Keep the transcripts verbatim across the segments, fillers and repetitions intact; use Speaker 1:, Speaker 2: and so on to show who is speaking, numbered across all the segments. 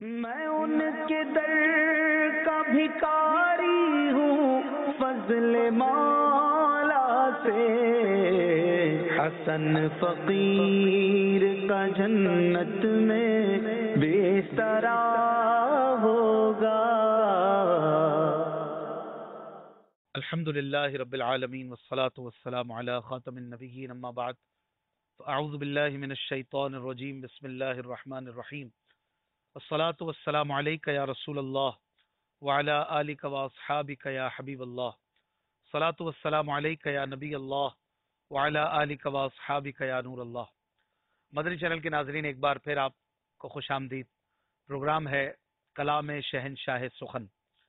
Speaker 1: میں ان کے در کا بھکاری ہوں فضل مولا سے، حسن فقیر کا جنت میں بیسترا ہوگا۔
Speaker 2: الحمد للہ رب العالمین والصلاة والسلام علی خاتم النبیین، اما بعد فاعوذ باللہ من الشیطان الرجیم، بسم اللہ الرحمن الرحیم، والصلاة والسلام علیک یا رسول اللہ وعلی آلک واصحابک یا حبیب اللہ، صلاة والسلام علیک یا نبی اللہ وعلی آلک واصحابک یا نور اللہ۔ مدنی چینل کے ناظرین، ایک بار پھر آپ کو خوش آمدید۔ پروگرام ہے کلام شہنشاہ سخن۔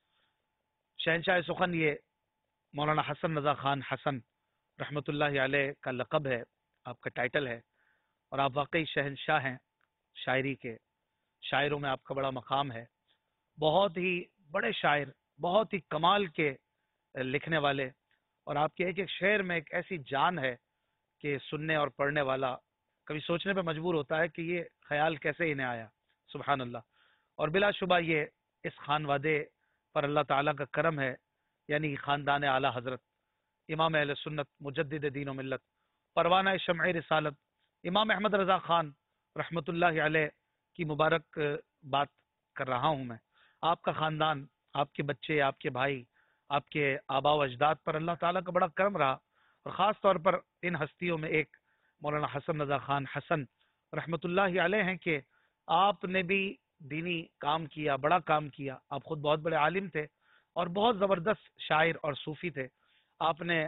Speaker 2: شہنشاہ سخن یہ مولانا حسن رضا خان حسن رحمۃ اللہ علیہ کا لقب ہے، آپ کا ٹائٹل ہے، اور آپ واقعی شہنشاہ ہیں شاعری کے۔ شاعروں میں آپ کا بڑا مقام ہے، بہت ہی بڑے شاعر، بہت ہی کمال کے لکھنے والے، اور آپ کے ایک ایک شعر میں ایک ایسی جان ہے کہ سننے اور پڑھنے والا کبھی سوچنے پہ مجبور ہوتا ہے کہ یہ خیال کیسے انہیں آیا۔ سبحان اللہ۔ اور بلا شبہ یہ اس خانوادے پر اللہ تعالیٰ کا کرم ہے، یعنی خاندان اعلیٰ حضرت امام اہل سنت مجدد دین و ملت پروانہ شمع رسالت امام احمد رضا خان رحمۃ اللہ علیہ کی مبارک بات کر رہا ہوں میں۔ آپ کا خاندان، آپ کے بچے، آپ کے بھائی، آپ کے آبا و اجداد پر اللہ تعالیٰ کا بڑا کرم رہا، اور خاص طور پر ان ہستیوں میں ایک مولانا حسن رضا خان حسن رحمۃ اللہ علیہ ہیں کہ آپ نے بھی دینی کام کیا، بڑا کام کیا۔ آپ خود بہت بڑے عالم تھے اور بہت زبردست شاعر اور صوفی تھے۔ آپ نے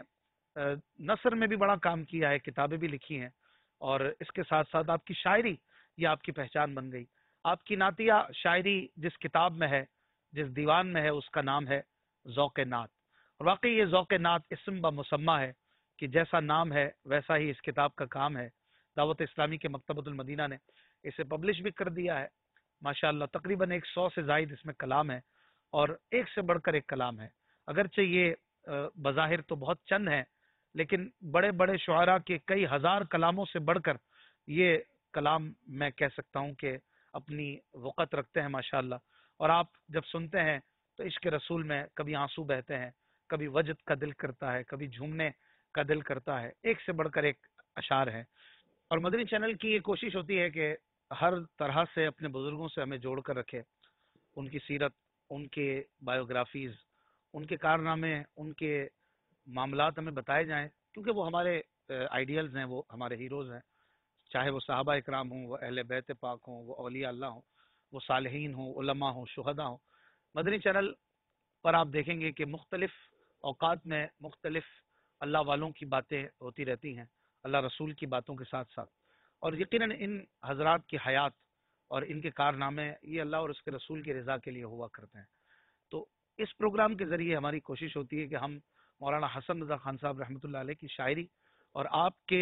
Speaker 2: نثر میں بھی بڑا کام کیا ہے، کتابیں بھی لکھی ہیں، اور اس کے ساتھ ساتھ آپ کی شاعری یہ آپ کی پہچان بن گئی۔ آپ کی نعتیہ شاعری جس کتاب میں ہے، جس دیوان میں ہے، اس کا نام ہے ذوق نعت۔ اور واقعی یہ ذوق نعت اسم بمسمہ ہے کہ جیسا نام ہے ویسا ہی اس کتاب کا کام ہے۔ دعوت اسلامی کے مکتبۃ المدینہ نے اسے پبلش بھی کر دیا ہے ماشاءاللہ۔ تقریباً ایک سو سے زائد اس میں کلام ہے، اور ایک سے بڑھ کر ایک کلام ہے۔ اگرچہ یہ بظاہر تو بہت چند ہیں، لیکن بڑے بڑے شعراء کے کئی ہزار کلاموں سے بڑھ کر یہ کلام میں کہہ سکتا ہوں کہ اپنی وقت رکھتے ہیں ماشاءاللہ۔ اور آپ جب سنتے ہیں تو عشق رسول میں کبھی آنسو بہتے ہیں، کبھی وجد کا دل کرتا ہے، کبھی جھومنے کا دل کرتا ہے، ایک سے بڑھ کر ایک اشعار ہے۔ اور مدنی چینل کی یہ کوشش ہوتی ہے کہ ہر طرح سے اپنے بزرگوں سے ہمیں جوڑ کر رکھے، ان کی سیرت، ان کے بایوگرافیز، ان کے کارنامے، ان کے معاملات ہمیں بتائے جائیں، کیونکہ وہ ہمارے آئیڈیلز ہیں، وہ ہمارے ہیروز ہیں، چاہے وہ صحابہ اکرام ہوں، وہ اہل بیت پاک ہوں، وہ اولیاء اللہ ہوں، وہ صالحین ہوں، علماء ہوں، شہداء ہوں۔ مدنی چینل پر آپ دیکھیں گے کہ مختلف اوقات میں مختلف اللہ والوں کی باتیں ہوتی رہتی ہیں، اللہ رسول کی باتوں کے ساتھ ساتھ، اور یقیناً ان حضرات کی حیات اور ان کے کارنامے یہ اللہ اور اس کے رسول کی رضا کے لیے ہوا کرتے ہیں۔ تو اس پروگرام کے ذریعے ہماری کوشش ہوتی ہے کہ ہم مولانا حسن رضا خان صاحب رحمۃ اللہ علیہ کی شاعری اور آپ کے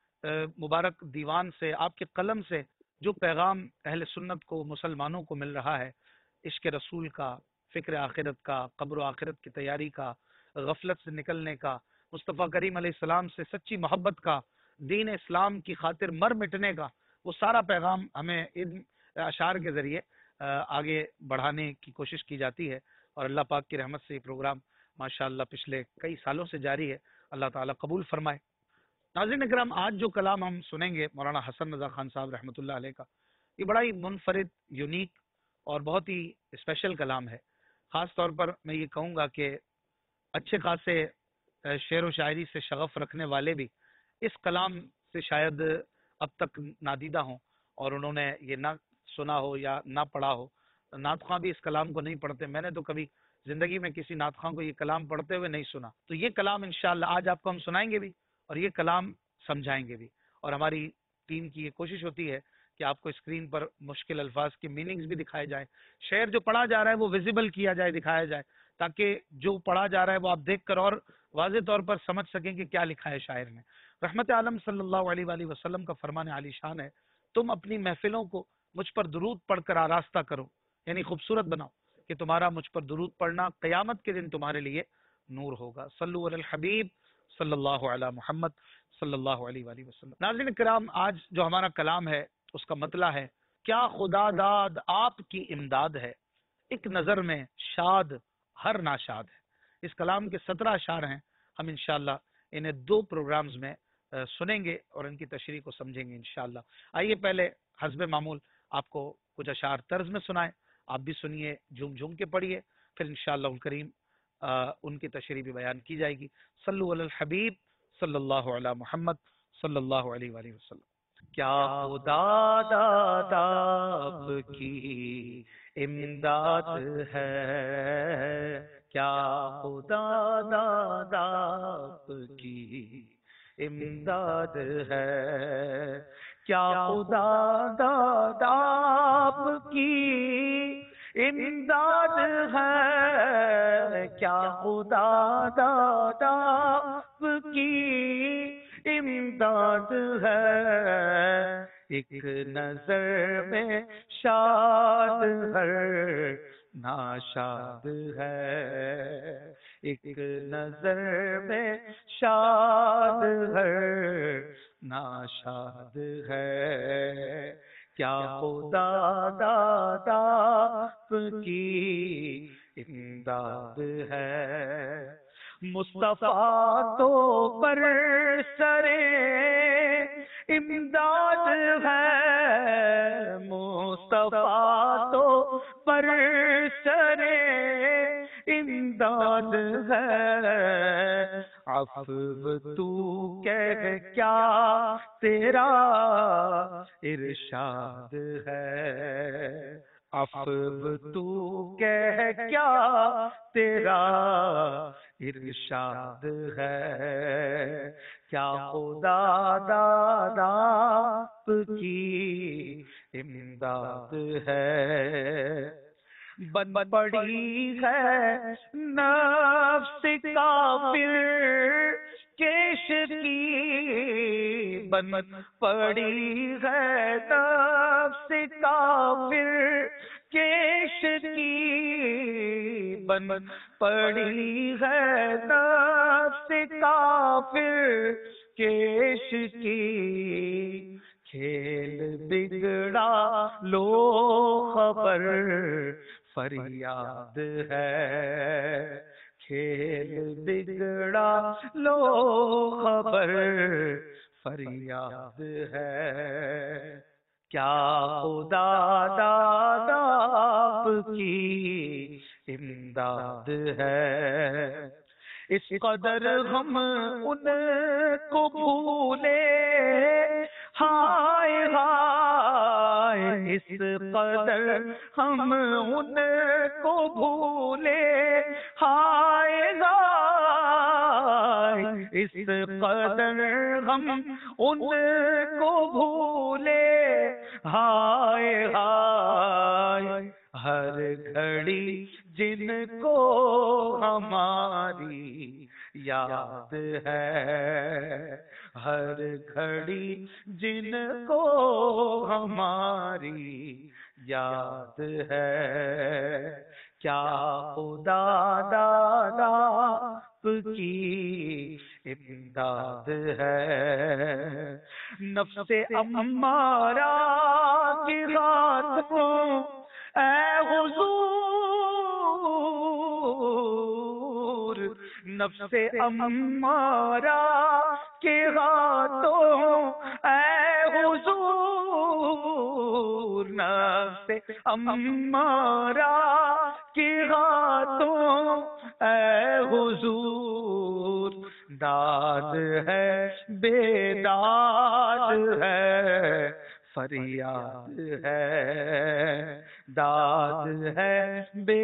Speaker 2: مبارک دیوان سے، آپ کے قلم سے جو پیغام اہل سنت کو، مسلمانوں کو مل رہا ہے، عشق رسول کا، فکر آخرت کا، قبر و آخرت کی تیاری کا، غفلت سے نکلنے کا، مصطفیٰ کریم علیہ السلام سے سچی محبت کا، دین اسلام کی خاطر مر مٹنے کا، وہ سارا پیغام ہمیں ان اشعار کے ذریعے آگے بڑھانے کی کوشش کی جاتی ہے، اور اللہ پاک کی رحمت سے یہ پروگرام ماشاءاللہ پچھلے کئی سالوں سے جاری ہے۔ اللہ تعالیٰ قبول فرمائے۔ ناظرین اکرام، آج جو کلام ہم سنیں گے مولانا حسن رضا خان صاحب رحمۃ اللہ علیہ کا، یہ بڑا ہی منفرد، یونیک اور بہت ہی اسپیشل کلام ہے۔ خاص طور پر میں یہ کہوں گا کہ اچھے خاصے شعر و شاعری سے شغف رکھنے والے بھی اس کلام سے شاید اب تک نادیدہ ہوں، اور انہوں نے یہ نہ سنا ہو یا نہ پڑھا ہو۔ نعت خواں بھی اس کلام کو نہیں پڑھتے، میں نے تو کبھی زندگی میں کسی نعت خواں کو یہ کلام پڑھتے ہوئے نہیں سنا۔ تو یہ کلام انشاءاللہ آج آپ کو ہم سنائیں گے بھی، اور یہ کلام سمجھائیں گے بھی، اور ہماری ٹیم کی یہ کوشش ہوتی ہے کہ آپ کو اسکرین پر مشکل الفاظ کے میننگز بھی دکھائے جائیں، شعر جو پڑھا جا رہا ہے وہ ویزیبل کیا جائے، دکھایا جائے، تاکہ جو پڑھا جا رہا ہے وہ آپ دیکھ کر اور واضح طور پر سمجھ سکیں کہ کیا لکھا ہے شاعر نے۔ رحمت عالم صلی اللہ علیہ وآلہ وسلم کا فرمان عالی شان ہے، تم اپنی محفلوں کو مجھ پر درود پڑھ کر آراستہ کرو، یعنی خوبصورت بناؤ، کہ تمہارا مجھ پر درود پڑھنا قیامت کے دن تمہارے لیے نور ہوگا۔ صلو علی الحبیب صلی اللہ علی محمد صلی اللہ علیہ وآلہ وسلم۔ ناظرین کرام، آج جو ہمارا کلام ہے اس کا مطلع ہے کیا خدا داد آپ کی امداد ہے، ایک نظر میں شاد ہر ناشاد ہے۔ اس کلام کے سترہ اشعار ہیں، ہم انشاءاللہ انہیں دو پروگرامز میں سنیں گے اور ان کی تشریح کو سمجھیں گے انشاءاللہ۔ آئیے پہلے حسب معمول آپ کو کچھ اشعار طرز میں سنائیں، آپ بھی سنیے، جھوم جھوم کے پڑھیے، پھر انشاءاللہ الکریم ان کی تشریح بھی بیان کی جائے گی۔ صلو علی الحبیب صلی اللہ علی محمد صلی اللہ علیہ وآلہ وسلم۔ کیا خدا داد آپ کی امداد ہے، کیا خدا داد آپ کی امداد ہے، کیا خدا داد آپ کی امداد ہے، کیا خدا داد آپ کی امداد ہے، ایک نظر میں شاد ہر ناشاد ہے، ایک نظر میں شاد ہر ناشاد ہے، کیا خدا داد آپ کی امداد ہے۔ مصطفیٰ تو پر سرے امداد ہے، مصطفیٰ تو پر سرے امداد ہے، عفو تو کہہ کیا تیرا ارشاد ہے، عفو تو کہہ کیا تیرا ارشاد ہے، کیا خدا داد آپ کی امداد ہے۔ بن پڑی ہے نفس کافر کیش کی، بن پڑی ہے نفس کافر کیش کی، بن پڑی ہے نفس کافر کیش کی، کھیل بگڑا لو خبر فریاد ہے، کھیل بگڑا لو خبر فریاد ہے، کیا خدا داد آپ کی امداد ہے۔ اس قدر ہم ان کو بھولے ہائے ہائے، اس قدر ہم ان کو بھولے ہائے ہائے، اس قدر ہم ان کو بھولے ہائے ہائے، ہر گھڑی جن کو ہماری یاد ہے، ہر گھڑی جن کو ہماری یاد ہے، کیا خدا داد آپ کی امداد ہے۔ نفس امارہ کی ہاتھوں اے حضور، نفس امارہ کے ہاتھوں اے حضور، نفس امارہ کے ہاتھوں اے حضور، داد ہے بیداد ہے فریاد ہے، داد ہے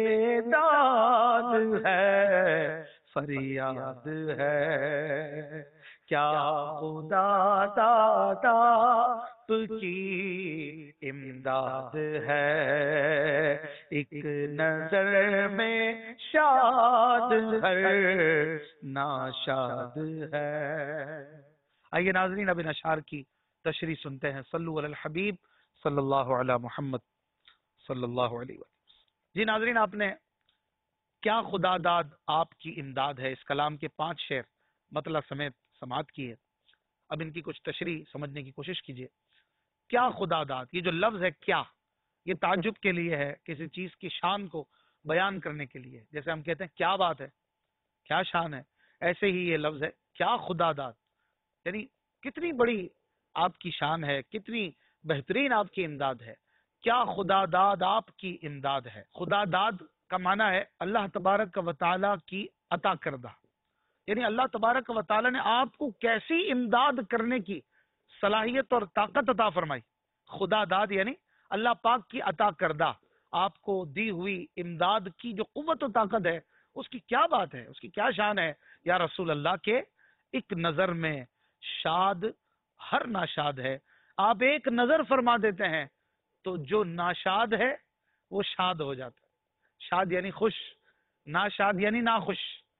Speaker 2: بیداد ہے فریاد ہے، کیا خدا داد آپ کی امداد ہے، ایک نظر میں شاد ہر ناشاد ہے۔ آئیے ناظرین اب ان اشعار کی تشریح سنتے ہیں۔ صلو علی الحبیب صلی اللہ علی محمد صلی اللہ علیہ وسلم۔ جی ناظرین، آپ نے کیا خدا داد آپ کی امداد ہے اس کلام کے پانچ شعر مطلع سمیت سماعت کی ہے۔ اب ان کی کچھ تشریح سمجھنے کی کوشش کیجئے۔ کیا خدا داد، یہ جو لفظ ہے کیا، یہ تعجب کے لیے ہے، کسی چیز کی شان کو بیان کرنے کے لیے. جیسے ہم کہتے ہیں کیا بات ہے، کیا شان ہے، ایسے ہی یہ لفظ ہے کیا خدا داد، یعنی کتنی بڑی آپ کی شان ہے، کتنی بہترین آپ کی امداد ہے، کیا خدا داد آپ کی امداد ہے. خدا داد کا معنی ہے اللہ تبارک و تعالی کی عطا کردہ، یعنی اللہ تبارک و تعالی نے آپ کو کیسی امداد کرنے کی صلاحیت اور طاقت عطا فرمائی. خدا داد یعنی اللہ پاک کی عطا کردہ، آپ کو دی ہوئی امداد کی جو قوت و طاقت ہے، اس کی کیا بات ہے، اس کی کیا شان ہے یا رسول اللہ کے ایک نظر میں شاد ہر ناشاد ہے. آپ ایک نظر فرما دیتے ہیں تو جو ناشاد ہے وہ شاد ہو جاتا ہے. شاد یعنی خوش، ناشاد یعنی ناخوش،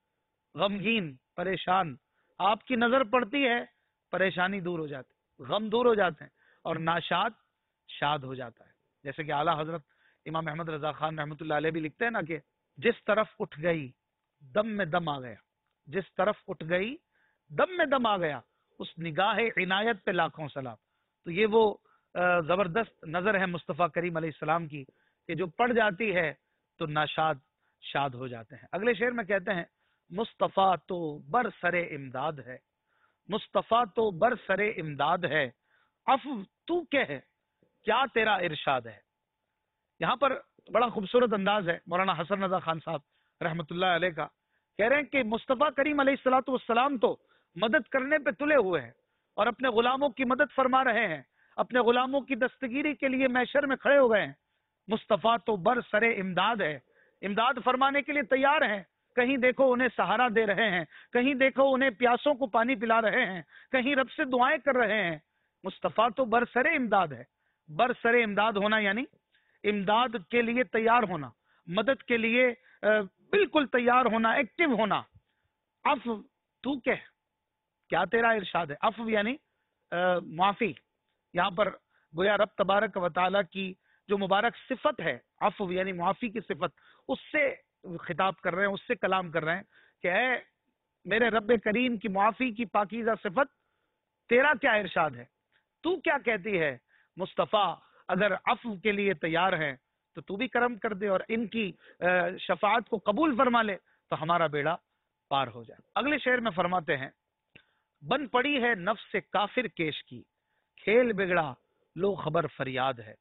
Speaker 2: غمگین، پریشان. آپ کی نظر پڑتی ہے پریشانی دور ہو جاتی، غم دور ہو جاتے ہیں، اور ناشاد شاد ہو جاتا ہے. جیسے کہ اعلیٰ حضرت امام احمد رضا خان رحمۃ اللہ علیہ بھی لکھتے ہیں نا کہ جس طرف اٹھ گئی دم میں دم آ گیا، جس طرف اٹھ گئی دم میں دم آ گیا، اس نگاہ عنایت پہ لاکھوں سلام. تو یہ وہ زبردست نظر ہے مصطفیٰ کریم علیہ السلام کی کہ جو پڑ جاتی ہے تو ناشاد شاد ہو جاتے ہیں. اگلے شعر میں کہتے ہیں مصطفیٰ تو بر سر امداد ہے، مصطفیٰ تو بر سر امداد ہے، عفو تو کہ کیا تیرا ارشاد ہے. یہاں پر بڑا خوبصورت انداز ہے مولانا حسن رضا خان صاحب رحمۃ اللہ علیہ کا. کہہ رہے ہیں کہ مصطفیٰ کریم علیہ الصلوۃ والسلام تو مدد کرنے پہ تلے ہوئے ہیں اور اپنے غلاموں کی مدد فرما رہے ہیں، اپنے غلاموں کی دستگیری کے لیے محشر میں کھڑے ہو گئے ہیں. مصطفیٰ تو بر سر امداد ہے، امداد فرمانے کے لیے تیار ہیں. کہیں دیکھو انہیں سہارا دے رہے ہیں، کہیں دیکھو انہیں پیاسوں کو پانی پلا رہے ہیں، کہیں رب سے دعائیں کر رہے ہیں. مصطفیٰ تو بر سر امداد ہے. بر سر امداد ہونا یعنی امداد کے لیے تیار ہونا، مدد کے لیے بالکل تیار ہونا، ایکٹیو ہونا. عفو تو کہ کیا تیرا ارشاد ہے. عفو یعنی معافی. یہاں پر گویا رب تبارک و تعالی کی جو مبارک صفت ہے، عفو یعنی معافی کی صفت، اس سے خطاب کر رہے ہیں، اس سے کلام کر رہے ہیں کہ اے میرے رب کریم کی معافی کی پاکیزہ صفت، تیرا کیا ارشاد ہے، تو کیا کہتی ہے. مصطفیٰ اگر عفو کے لیے تیار ہیں تو تو بھی کرم کر دے اور ان کی شفاعت کو قبول فرما لے تو ہمارا بیڑا پار ہو جائے. اگلے شعر میں فرماتے ہیں بن پڑی ہے نفس سے کافر کیش کی، کھیل بگڑا لو خبر فریاد ہے.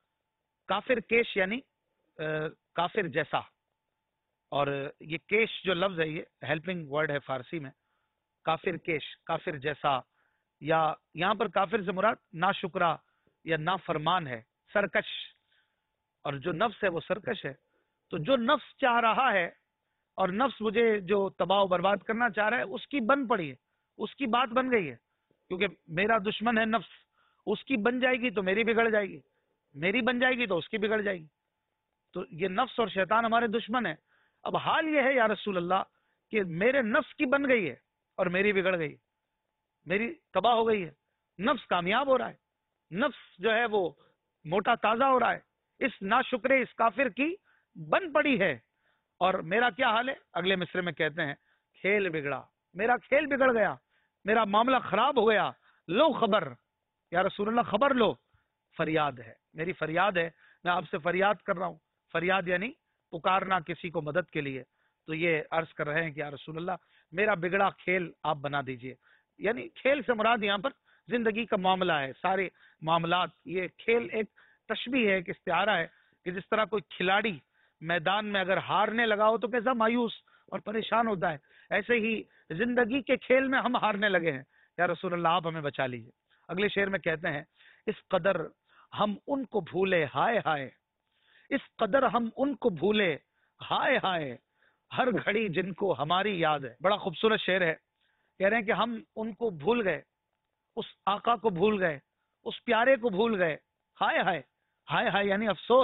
Speaker 2: کافر کیش یعنی کافر جیسا، اور یہ کیش جو لفظ ہے یہ ہیلپنگ ورڈ ہے فارسی میں. کافر کیش، کافر جیسا، یا یہاں پر کافر سے مراد ناشکرا یا نافرمان ہے، سرکش. اور جو نفس ہے وہ سرکش ہے. تو جو نفس چاہ رہا ہے اور نفس مجھے جو تباہ و برباد کرنا چاہ رہا ہے، اس کی بن پڑی ہے، اس کی بات بن گئی ہے. کیونکہ میرا دشمن ہے نفس، اس کی بن جائے گی تو میری بگڑ جائے گی، میری بن جائے گی تو اس کی بگڑ جائے گی. تو یہ نفس اور شیطان ہمارے دشمن ہے. اب حال یہ ہے یا رسول اللہ کہ میرے نفس کی بن گئی ہے اور میری بگڑ گئی، میری تباہ ہو گئی ہے. نفس کامیاب ہو رہا ہے، نفس جو ہے وہ موٹا تازہ ہو رہا ہے، اس ناشکرے اس کافر کی بن پڑی ہے. اور میرا کیا حال ہے؟ اگلے مصرے میں کہتے ہیں کھیل بگڑا، میرا کھیل بگڑ گیا، میرا معاملہ خراب ہو گیا. لو خبر، یا رسول اللہ خبر لو، فریاد ہے، میری فریاد ہے، میں آپ سے فریاد کر رہا ہوں. فریاد یعنی پکارنا کسی کو مدد کے لیے. تو یہ عرض کر رہے ہیں کہ یا رسول اللہ میرا بگڑا کھیل آپ بنا دیجئے. یعنی کھیل سے مراد یہاں پر زندگی کا معاملہ ہے، سارے معاملات. یہ کھیل ایک تشبیہ ہے، ایک استعارہ ہے کہ جس طرح کوئی کھلاڑی میدان میں اگر ہارنے لگا ہو تو کیسا مایوس اور پریشان ہوتا ہے، ایسے ہی زندگی کے کھیل میں ہم ہارنے لگے ہیں. یا رسول اللہ آپ ہمیں بچا لیجئے. اگلے شعر میں کہتے ہیں اس قدر ہم ان کو بھولے ہائے ہائے، اس قدر ہم ان کو بھولے ہائے ہائے، ہر گھڑی جن کو ہماری یاد ہے. بڑا خوبصورت شعر ہے. کہہ رہے ہیں کہ ہم ان کو بھول گئے، اس آقا کو بھول گئے، اس پیارے کو بھول گئے. ہائے ہائے، ہائے ہائے یعنی افسوس.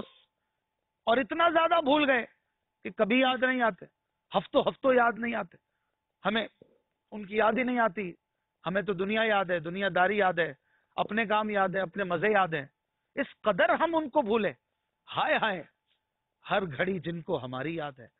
Speaker 2: اور اتنا زیادہ بھول گئے کہ کبھی یاد نہیں آتے، ہفتوں ہفتوں یاد نہیں آتے، ہمیں ان کی یاد ہی نہیں آتی. ہمیں تو دنیا یاد ہے، دنیا داری یاد ہے، اپنے کام یاد ہے، اپنے مزے یاد ہیں. اس قدر ہم ان کو بھولے ہائے ہائے، ہر گھڑی جن کو ہماری یاد ہے.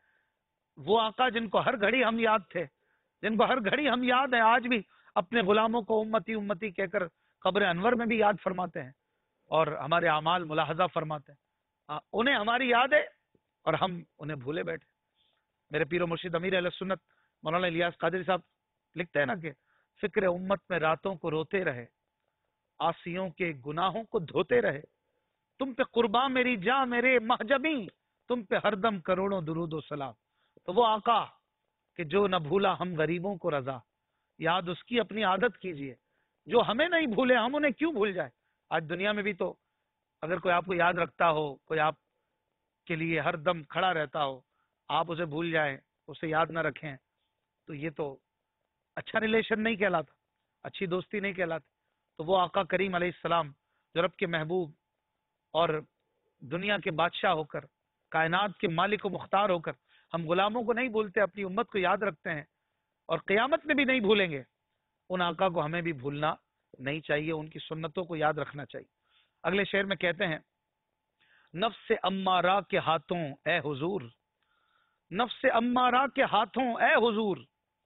Speaker 2: وہ آقا جن کو ہر گھڑی ہم یاد تھے، جن کو ہر گھڑی ہم یاد ہیں، آج بھی اپنے غلاموں کو امتی امتی کہہ کر قبر انور میں بھی یاد فرماتے ہیں اور ہمارے اعمال ملاحظہ فرماتے ہیں. آ, انہیں ہماری یاد ہے اور ہم انہیں بھولے بیٹھے. میرے پیر و مرشد امیر اہل سنت مولانا الیاس قادری صاحب لکھتے ہیں نا کہ فکر امت میں راتوں کو روتے رہے، آسیوں کے گناہوں کو دھوتے رہے، تم پہ قرباں میری جاں میرے مہجبی، تم پہ ہر دم کروڑوں درود و سلام. تو وہ آقا کہ جو نہ بھولا ہم غریبوں کو رضا، یاد اس کی اپنی عادت کیجئے. جو ہمیں نہیں بھولے ہم انہیں کیوں بھول جائیں. آج دنیا میں بھی تو اگر کوئی آپ کو یاد رکھتا ہو، کوئی آپ کے لیے ہر دم کھڑا رہتا ہو، آپ اسے بھول جائیں، اسے یاد نہ رکھیں، تو یہ تو اچھا ریلیشن نہیں کہلاتا، اچھی دوستی نہیں کہلاتی. تو وہ آقا کریم علیہ السلام جو رب کے محبوب اور دنیا کے بادشاہ ہو کر، کائنات کے مالک و مختار ہو کر ہم غلاموں کو نہیں بھولتے، اپنی امت کو یاد رکھتے ہیں اور قیامت میں بھی نہیں بھولیں گے. ان آقا کو ہمیں بھی بھولنا نہیں چاہیے، ان کی سنتوں کو یاد رکھنا چاہیے. اگلے شعر میں کہتے ہیں نفس امارہ کے ہاتھوں اے حضور، نفس امارہ کے ہاتھوں اے حضور،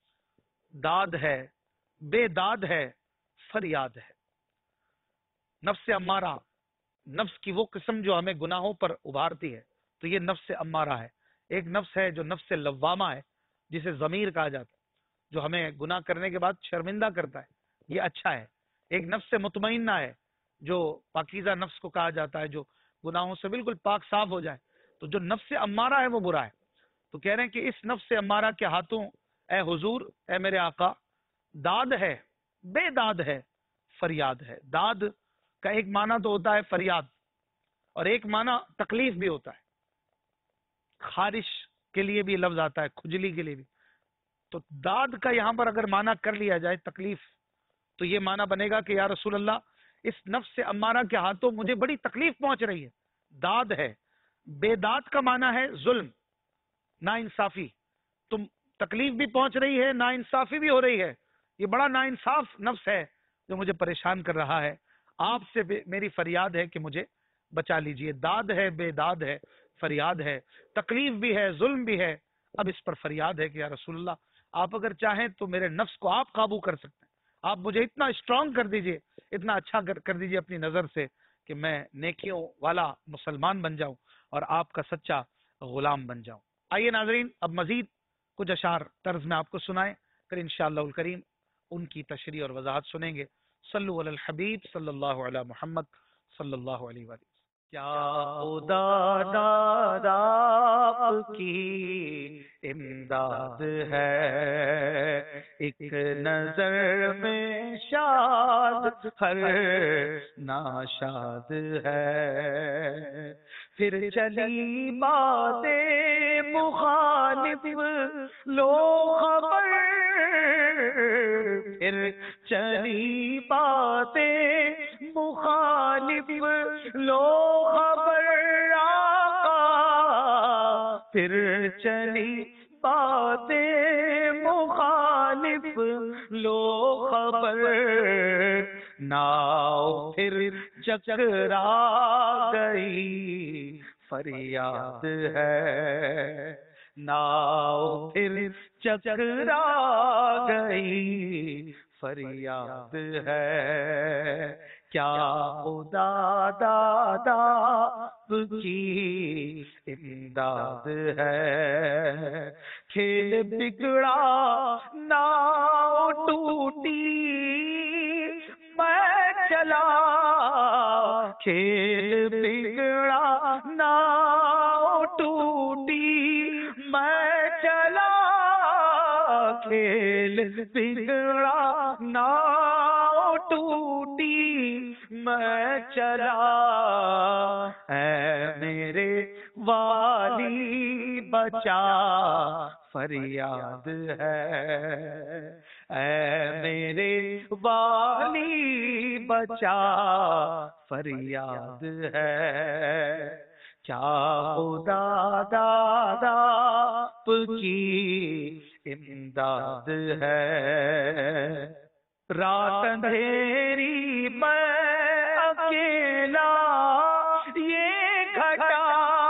Speaker 2: داد ہے بے داد ہے فریاد ہے. نفس امارہ، نفس کی وہ قسم جو ہمیں گناہوں پر ابھارتی ہے، تو یہ نفس امارہ ہے. ایک نفس ہے جو نفس لوامہ ہے، جسے ضمیر کہا جاتا ہے، جو ہمیں گناہ کرنے کے بعد شرمندہ کرتا ہے، یہ اچھا ہے. ایک نفس مطمئنہ ہے جو پاکیزہ نفس کو کہا جاتا ہے، جو گناہوں سے بالکل پاک صاف ہو جائے. تو جو نفس امارہ ہے وہ برا ہے. تو کہہ رہے ہیں کہ اس نفس امارہ کے ہاتھوں اے حضور، اے میرے آقا، داد ہے بے داد ہے فریاد ہے. داد کا ایک معنی تو ہوتا ہے فریاد، اور ایک معنی تکلیف بھی ہوتا ہے. خارش کے لیے بھی لفظ آتا ہے، کھجلی کے لیے بھی. تو داد کا یہاں پر اگر معنی کر لیا جائے تکلیف، تو یہ معنی بنے گا کہ یا رسول اللہ، اس نفس سے امارہ کے ہاتھوں مجھے بڑی تکلیف پہنچ رہی ہے. داد ہے. بے داد کا معنی ہے ظلم، نا انصافی. تم تکلیف بھی پہنچ رہی ہے، نا انصافی بھی ہو رہی ہے. یہ بڑا نا انصاف نفس ہے جو مجھے پریشان کر رہا ہے. آپ سے میری فریاد ہے کہ مجھے بچا لیجئے. داد ہے بے داد ہے فریاد ہے، تکلیف بھی ہے ظلم بھی ہے. اب اس پر فریاد ہے کہ یا رسول اللہ، آپ اگر چاہیں تو میرے نفس کو آپ قابو کر سکتے ہیں. آپ مجھے اتنا اسٹرانگ کر دیجئے، اتنا اچھا کر دیجئے اپنی نظر سے کہ میں نیکیوں والا مسلمان بن جاؤں اور آپ کا سچا غلام بن جاؤں. آئیے ناظرین، اب مزید کچھ اشعار طرز میں آپ کو سنائیں، پھر انشاءاللہ الکریم ان کی تشریح اور وضاحت سنیں گے. صلو علی الحبیب صلی اللہ علی محمد صلی اللہ علیہ وآلہ.
Speaker 1: کیا خدا داد آپ کی امداد ہے، ایک نظر میں شاد ہر ناشاد ہے. پھر چلی باتیں مخالف لو خبر، پھر چلی باتیں مخالف لو خبر آقا، پھر چلی باتیں مخالف لو خبر، ناؤ پھر چکرا گئی فریاد ہے، ناؤ پھر چکرا گئی فریاد ہے. کیا خدا دادا کی امداد ہے، کھیل بگڑا ناؤ ٹوٹی میں چلا، کھیل بگڑا ناؤ ٹوٹی میں چلا، کھیل بگڑا ناؤ ٹوٹی میں چلا. اے میرے والی بچا فریاد ہے، اے میرے والی بچا فریاد ہے. کیا خدا دادا کی امداد ہے، رات اندھیری میں اکیلا یہ گھٹا،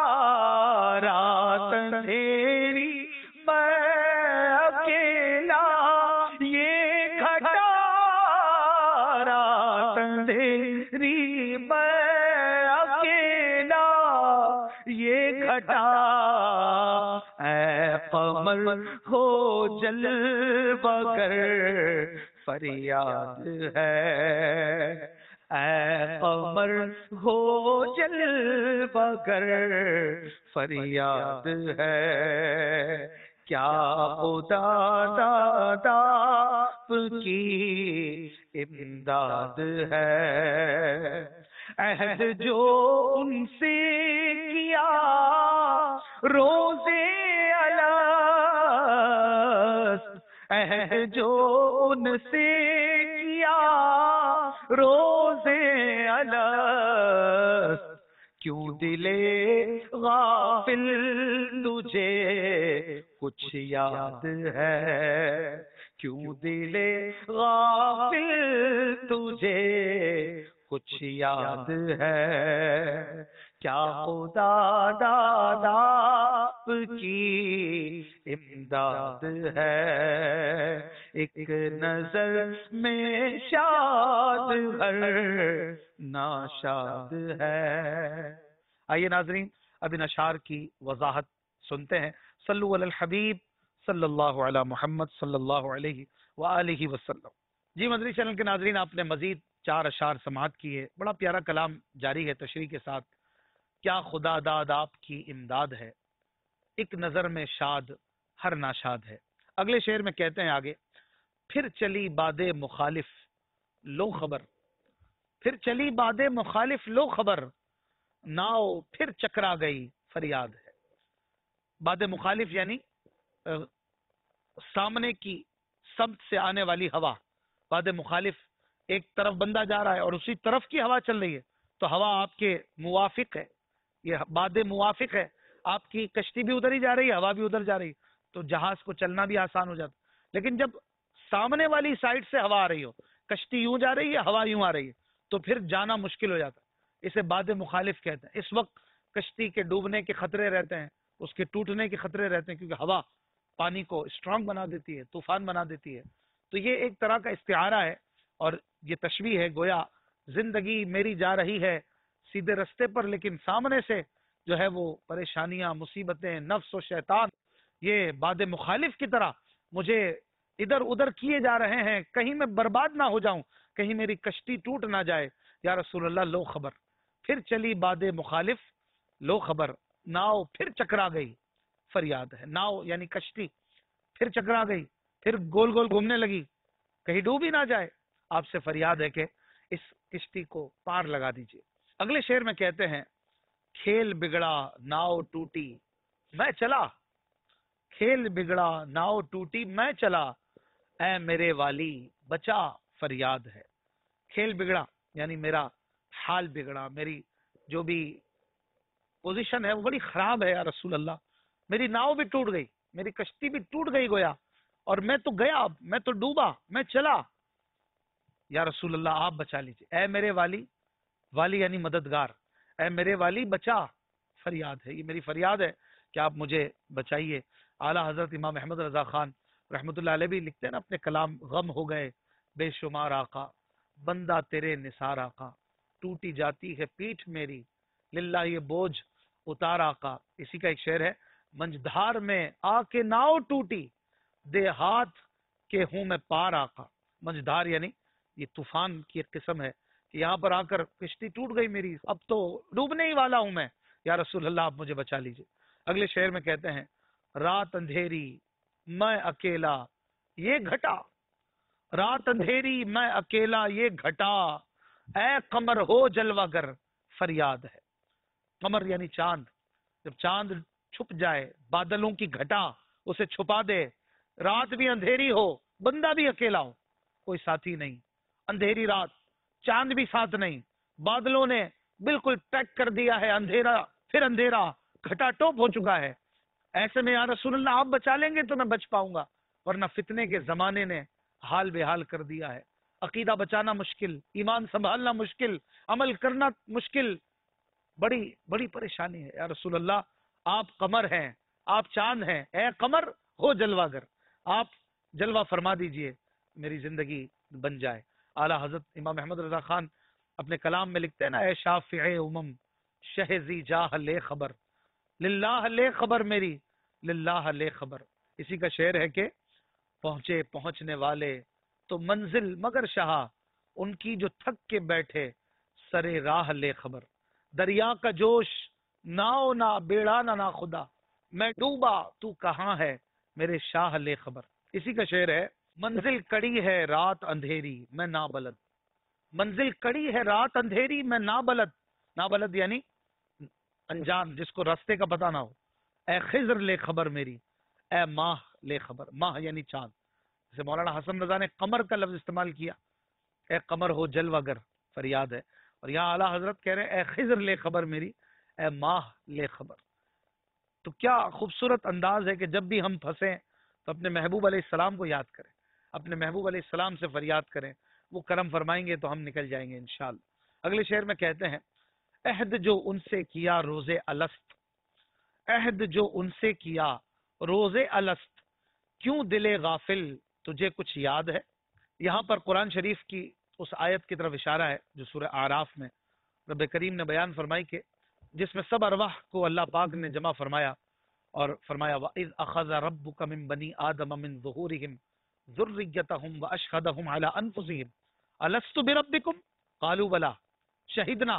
Speaker 1: رات اندھیری میں اکیلا یہ گھٹا، رات اندھیری میں اکیلا اے قمر ہو جلوہ گر فریاد ہے، اے قمر ہو جلوہ گر فریاد ہے، کیا خدا دادا کی امداد ہے، عہد جو ان سے کیا روزے الست، عہد جو ان سے کیا روزے الست، کیوں دلے غافل تجھے کچھ یاد ہے، کیوں دلے غافل تجھے کچھ یاد ہے، کیا خدا دادا کی امداد ہے، ایک نظر میں شاد ہر ناشاد ہے۔
Speaker 2: آئیے ناظرین اب ان اشعار کی وضاحت سنتے ہیں۔ صلو علی الحبیب صلی اللہ علی محمد صلی اللہ علیہ وآلہ وسلم۔ جی مدری چینل کے ناظرین، آپ نے مزید چار اشعار سماعت کیے، بڑا پیارا کلام جاری ہے تشریح کے ساتھ۔ کیا خدا داد آپ کی امداد ہے، ایک نظر میں شاد ہر ناشاد ہے۔ اگلے شعر میں کہتے ہیں آگے، پھر چلی باد مخالف لو خبر، پھر چلی باد مخالف لو خبر، ناؤ پھر چکرا گئی فریاد ہے۔ باد مخالف یعنی سامنے کی سمت سے آنے والی ہوا، باد مخالف ایک طرف بندہ جا رہا ہے اور اسی طرف کی ہوا چل رہی ہے تو ہوا آپ کے موافق ہے، یہ باد موافق ہے، آپ کی کشتی بھی ادھر ہی جا رہی ہے، ہوا بھی ادھر جا رہی ہے تو جہاز کو چلنا بھی آسان ہو جاتا۔ لیکن جب سامنے والی سائڈ سے ہوا آ رہی ہو، کشتی یوں جا رہی ہے، ہوا یوں آ رہی ہے تو پھر جانا مشکل ہو جاتا ہے، اسے باد مخالف کہتے ہیں۔ اس وقت کشتی کے ڈوبنے کے خطرے رہتے ہیں، اس کے ٹوٹنے کے خطرے رہتے ہیں، کیونکہ ہوا پانی کو اسٹرانگ بنا دیتی ہے، طوفان بنا دیتی ہے۔ تو یہ ایک طرح کا استعارہ ہے اور یہ تشبیہ ہے، گویا زندگی میری جا رہی ہے سیدھے رستے پر، لیکن سامنے سے جو ہے وہ پریشانیاں، مصیبتیں، نفس و شیطان یہ باد مخالف کی طرح مجھے ادھر ادھر کیے جا رہے ہیں، کہیں میں برباد نہ ہو جاؤں، کہیں میری کشتی ٹوٹ نہ جائے۔ یا رسول اللہ لو خبر، پھر چلی باد مخالف لو خبر، ناؤ پھر چکرا گئی فریاد ہے۔ ناؤ یعنی کشتی پھر چکرا گئی، پھر گول گول گھومنے لگی، کہیں ڈوب ہی نہ جائے، آپ سے فریاد ہے کہ اس کشتی کو پار لگا دیجئے۔ اگلے شعر میں کہتے ہیں، کھیل بگڑا ناؤ ٹوٹی میں چلا، کھیل بگڑا ناؤ ٹوٹی میں چلا، اے میرے والی بچا فریاد ہے۔ کھیل بگڑا یعنی میرا حال بگڑا، میری جو بھی پوزیشن ہے وہ بڑی خراب ہے یا رسول اللہ، میری ناؤ بھی ٹوٹ گئی، میری کشتی بھی ٹوٹ گئی گویا، اور میں تو گیا، میں تو ڈوبا، میں چلا، یا رسول اللہ آپ بچا لیجئے۔ اے میرے والی، والی یعنی مددگار، اے میرے والی بچا فریاد ہے، یہ میری فریاد ہے کہ آپ مجھے بچائیے۔ اعلیٰ حضرت امام احمد رضا خان رحمۃ اللہ علیہ بھی لکھتے ہیں نا اپنے کلام، غم ہو گئے بے شمار آقا، بندہ تیرے نثار آقا، ٹوٹی جاتی ہے پیٹھ میری، للہ یہ بوجھ اتار آقا۔ اسی کا ایک شعر ہے، منجدھار میں آ کے ناؤ ٹوٹی، دے ہاتھ کے ہوں میں پار آقا۔ منجدھار یعنی یہ طوفان کی ایک قسم ہے کہ یہاں پر آ کر کشتی ٹوٹ گئی میری، اب تو ڈوبنے ہی والا ہوں میں، یا رسول اللہ آپ مجھے بچا لیجئے۔ اگلے شعر میں کہتے ہیں، رات اندھیری میں اکیلا یہ گھٹا، رات اندھیری میں اکیلا یہ گھٹا، اے قمر ہو جلوہ گر فریاد ہے۔ قمر یعنی چاند، جب چاند چھپ جائے، بادلوں کی گھٹا اسے چھپا دے، رات بھی اندھیری ہو، بندہ بھی اکیلا ہو، کوئی ساتھی نہیں، اندھیری رات، چاند بھی ساتھ نہیں، بادلوں نے بالکل پیک کر دیا ہے، اندھیرا پھر اندھیرا، گھٹا ٹوپ ہو چکا ہے، ایسے میں یا رسول اللہ آپ بچا لیں گے تو میں بچ پاؤں گا، ورنہ فتنے کے زمانے نے حال بے حال کر دیا ہے، عقیدہ بچانا مشکل، ایمان سنبھالنا مشکل، عمل کرنا مشکل، بڑی بڑی پریشانی ہے۔ یا رسول اللہ آپ قمر ہیں، آپ چاند ہیں، اے قمر ہو جلوہ گر، آپ جلوہ فرما دیجئے، میری زندگی بن جائے۔ اعلیٰ حضرت امام احمد رضا خان اپنے کلام میں لکھتے ہیں نا، اے شافع امم شہزی جاہ لے خبر، للہ لے خبر میری، للہ لے خبر. اسی کا شعر ہے کہ پہنچے پہنچنے والے تو منزل مگر شہا، ان کی جو تھک کے بیٹھے سرے راہ لے خبر. دریا کا جوش ناؤ نہ بیڑا نہ نا خدا، میں ڈوبا تو کہاں ہے میرے شاہ لے خبر. اسی کا شعر ہے منزل کڑی ہے رات اندھیری میں نابلد، منزل کڑی ہے رات اندھیری میں نابلد. نابلد یعنی انجان، جس کو راستے کا پتہ نہ ہو. اے خضر لے خبر میری، اے ماہ لے خبر. ماہ یعنی چاند. جیسے مولانا حسن رضا نے قمر کا لفظ استعمال کیا، اے قمر ہو جلوہ گر، فریاد ہے. اور یہاں اعلیٰ حضرت کہہ رہے ہیں اے خضر لے خبر میری، اے ماہ لے خبر. تو کیا خوبصورت انداز ہے کہ جب بھی ہم پھنسیں تو اپنے محبوب علیہ السلام کو یاد کریں، اپنے محبوب علیہ السلام سے فریاد کریں، وہ کرم فرمائیں گے تو ہم نکل جائیں گے انشاءاللہ. اگلے شعر میں کہتے ہیں عہد جو ان سے کیا روز الست، عہد جو ان سے کیا روز الست، کیوں دل غافل تجھے کچھ یاد ہے. یہاں پر قرآن شریف کی اس آیت کی طرف اشارہ ہے جو سورہ اعراف میں رب کریم نے بیان فرمائی کہ جس میں سب ارواح کو اللہ پاک نے جمع فرمایا اور فرمایا وَإِذْ أَخَذَ رَبُّكَ مِن بَنِي آدَمَ مِن ظُهُورِهِمْ ذُرِّيَّتَهُمْ وَأَشْهَدَهُمْ عَلَىٰ أَنفُسِهِمْ أَلَسْتُ بِرَبِّكُمْ قَالُوا بَلَىٰ شَهِدْنَا.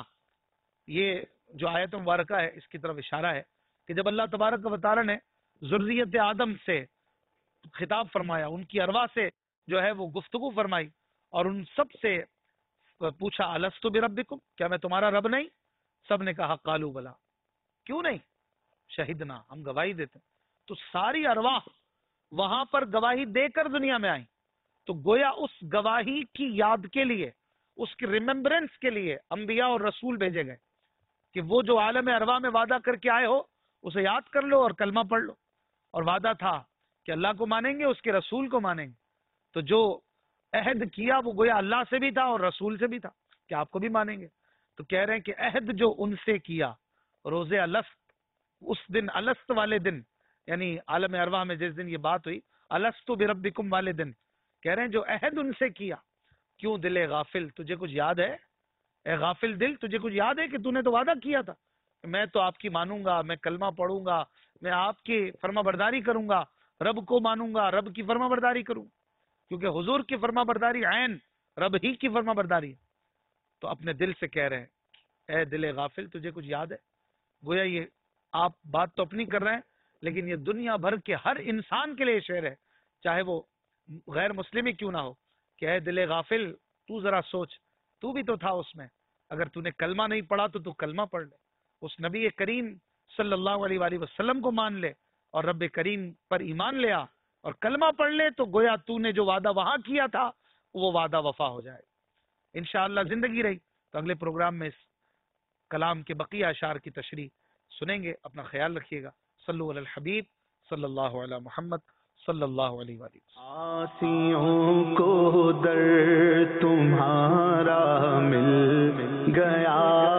Speaker 2: یہ جو آیت مبارکہ ہے اس کی طرف اشارہ ہے کہ جب اللہ تبارک و تعالی نے ذریت آدم سے خطاب فرمایا، ان کی ارواح سے جو ہے وہ گفتگو فرمائی اور ان سب سے پوچھا الستو بربکم، کیا میں تمہارا رب نہیں؟ سب نے کہا قالوا بلا، کیوں نہیں؟ شہدنا، ہم گواہی دیتے. تو ساری ارواح وہاں پر گواہی دے کر دنیا میں آئیں. تو گویا اس گواہی کی یاد کے لیے، اس کی ریممبرنس کے لیے انبیاء اور رسول بھیجے گئے کہ وہ جو عالم ارواح میں وعدہ کر کے آئے ہو اسے یاد کر لو اور کلمہ پڑھ لو. اور وعدہ تھا کہ اللہ کو مانیں گے، اس کے رسول کو مانیں گے. تو جو عہد کیا وہ گویا اللہ سے بھی تھا اور رسول سے بھی تھا کہ آپ کو بھی مانیں گے. تو کہہ رہے ہیں کہ عہد جو ان سے کیا روز الست، اس دن الست والے دن، یعنی عالم ارواح میں جس دن یہ بات ہوئی الست بربکم والے دن، کہہ رہے ہیں جو عہد ان سے کیا، کیوں دل غافل تجھے کچھ یاد ہے؟ اے غافل دل تجھے کچھ یاد ہے کہ تو نے تو وعدہ کیا تھا کہ میں تو آپ کی مانوں گا، میں کلمہ پڑھوں گا، میں آپ کی فرما برداری کروں گا، رب کو مانوں گا، رب کی فرما برداری کروں، کیونکہ حضور کی فرما برداری عین رب ہی کی فرما برداری ہے. تو اپنے دل سے کہہ رہے ہیں اے دل غافل تجھے کچھ یاد ہے. گویا یہ آپ بات تو اپنی کر رہے ہیں لیکن یہ دنیا بھر کے ہر انسان کے لیے شعر ہے، چاہے وہ غیر مسلم ہی کیوں نہ ہو، کہ اے دل غافل تو ذرا سوچ، تو بھی تو تھا اس میں. اگر تو نے کلمہ نہیں پڑھا تو تو کلمہ پڑھ لے، اس نبی کریم صلی اللہ علیہ وآلہ وسلم کو مان لے اور رب کریم پر ایمان لے آ اور کلمہ پڑھ لے، تو گویا تو نے جو وعدہ وہاں کیا تھا وہ وعدہ وفا ہو جائے. انشاءاللہ زندگی رہی تو اگلے پروگرام میں اس کلام کے بقیہ اشعار کی تشریح سنیں گے. اپنا خیال رکھیے گا. صلو علی الحبیب صلی اللہ علی محمد صلی اللہ علیہ وآلہ وسلم.
Speaker 3: آسیوں کو در تمہارا مل گیا،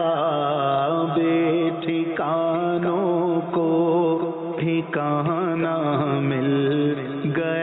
Speaker 3: بے ٹھکانوں کو ٹھکانہ مل گیا.